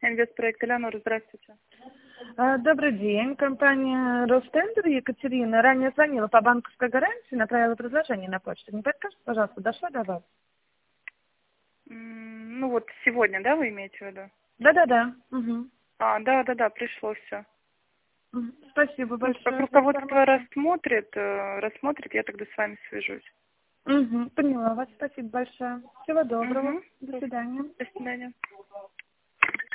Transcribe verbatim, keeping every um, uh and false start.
Инвестпроект Элеонора, здравствуйте. А, Добрый день, компания Ростендер, Екатерина. Ранее звонила по банковской гарантии, направила предложение на почту. Не подскажете, пожалуйста, дошло до вас? М, Ну вот сегодня, да, вы имеете в виду? Да-да-да. Угу. А, да, да, да, пришло все. Мгм. Спасибо Ну, как большое за руководство информацию. рассмотрит, э, рассмотрит, я тогда с вами свяжусь. Угу. Поняла вас. Спасибо большое. Всего доброго. Угу. До свидания. До свидания.